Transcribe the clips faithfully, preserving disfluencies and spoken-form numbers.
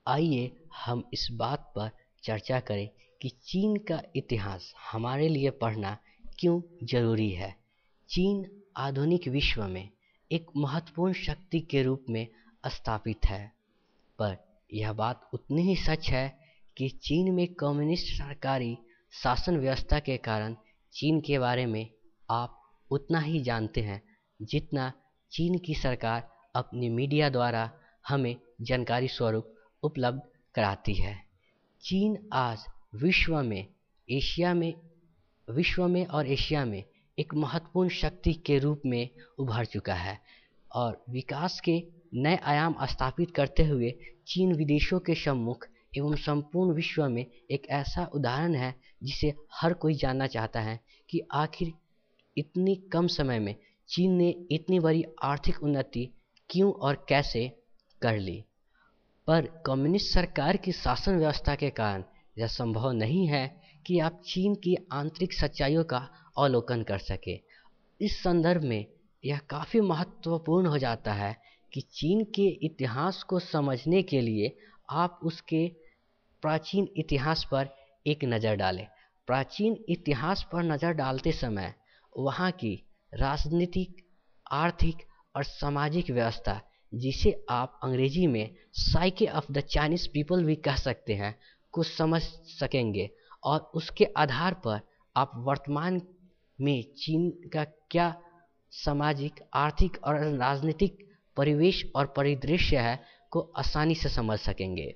आइए हम इस बात पर चर्चा करें कि चीन का इतिहास हमारे लिए पढ़ना क्यों जरूरी है। चीन आधुनिक विश्व में एक महत्वपूर्ण शक्ति के रूप में स्थापित है, पर यह बात उतनी ही सच है कि चीन में कम्युनिस्ट सरकारी शासन व्यवस्था के कारण चीन के बारे में आप उतना ही जानते हैं जितना चीन की सरकार अपनी मीडिया द्वारा हमें जानकारी स्वरूप उपलब्ध कराती है। चीन आज विश्व में एशिया में विश्व में और एशिया में एक महत्वपूर्ण शक्ति के रूप में उभर चुका है और विकास के नए आयाम स्थापित करते हुए चीन विदेशों के सम्मुख एवं संपूर्ण विश्व में एक ऐसा उदाहरण है जिसे हर कोई जानना चाहता है कि आखिर इतनी कम समय में चीन ने इतनी बड़ी आर्थिक उन्नति क्यों और कैसे कर ली। पर कम्युनिस्ट सरकार की शासन व्यवस्था के कारण यह संभव नहीं है कि आप चीन की आंतरिक सच्चाइयों का अवलोकन कर सके। इस संदर्भ में यह काफ़ी महत्वपूर्ण हो जाता है कि चीन के इतिहास को समझने के लिए आप उसके प्राचीन इतिहास पर एक नज़र डालें। प्राचीन इतिहास पर नज़र डालते समय वहाँ की राजनीतिक, आर्थिक और सामाजिक व्यवस्था, जिसे आप अंग्रेजी में psyche of the Chinese people भी कह सकते हैं, को समझ सकेंगे और उसके आधार पर आप वर्तमान में चीन का क्या सामाजिक, आर्थिक और राजनीतिक परिवेश और परिदृश्य है को आसानी से समझ सकेंगे।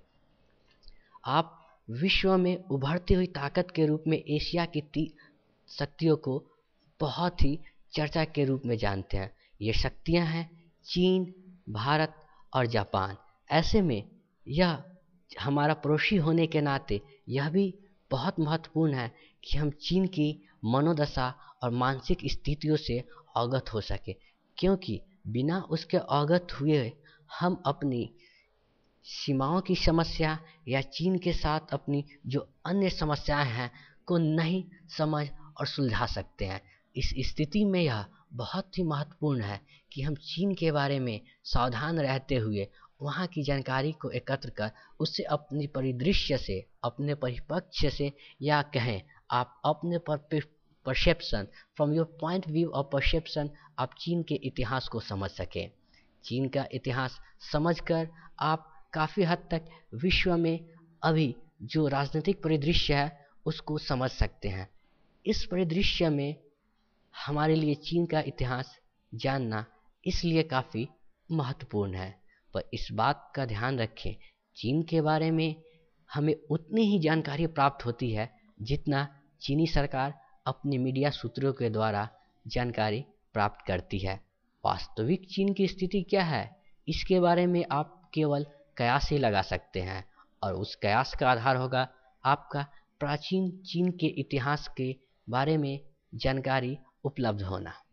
आप विश्व में उभरती हुई ताकत के रूप में एशिया की तीन शक्तियों को बहुत ही चर्चा के रूप में जानते हैं। ये शक्तियां हैं चीन, भारत और जापान। ऐसे में यह हमारा पड़ोसी होने के नाते यह भी बहुत महत्वपूर्ण है कि हम चीन की मनोदशा और मानसिक स्थितियों से अवगत हो सके, क्योंकि बिना उसके अवगत हुए हम अपनी सीमाओं की समस्या या चीन के साथ अपनी जो अन्य समस्याएं हैं को नहीं समझ और सुलझा सकते हैं। इस स्थिति में यह बहुत ही महत्वपूर्ण है कि हम चीन के बारे में सावधान रहते हुए वहाँ की जानकारी को एकत्र कर उससे अपनी परिदृश्य से, अपने परिप्रेक्ष्य से, या कहें आप अपने perception, from your point view of perception, आप चीन के इतिहास को समझ सकें। चीन का इतिहास समझकर आप काफ़ी हद तक विश्व में अभी जो राजनीतिक परिदृश्य है उसको समझ सकते हैं। इस परिदृश्य में हमारे लिए चीन का इतिहास जानना इसलिए काफ़ी महत्वपूर्ण है। पर इस बात का ध्यान रखें, चीन के बारे में हमें उतनी ही जानकारी प्राप्त होती है जितना चीनी सरकार अपने मीडिया सूत्रों के द्वारा जानकारी प्राप्त करती है। वास्तविक चीन की स्थिति क्या है, इसके बारे में आप केवल कयास ही लगा सकते हैं और उस कयास का आधार होगा आपका प्राचीन चीन के इतिहास के बारे में जानकारी उपलब्ध होना।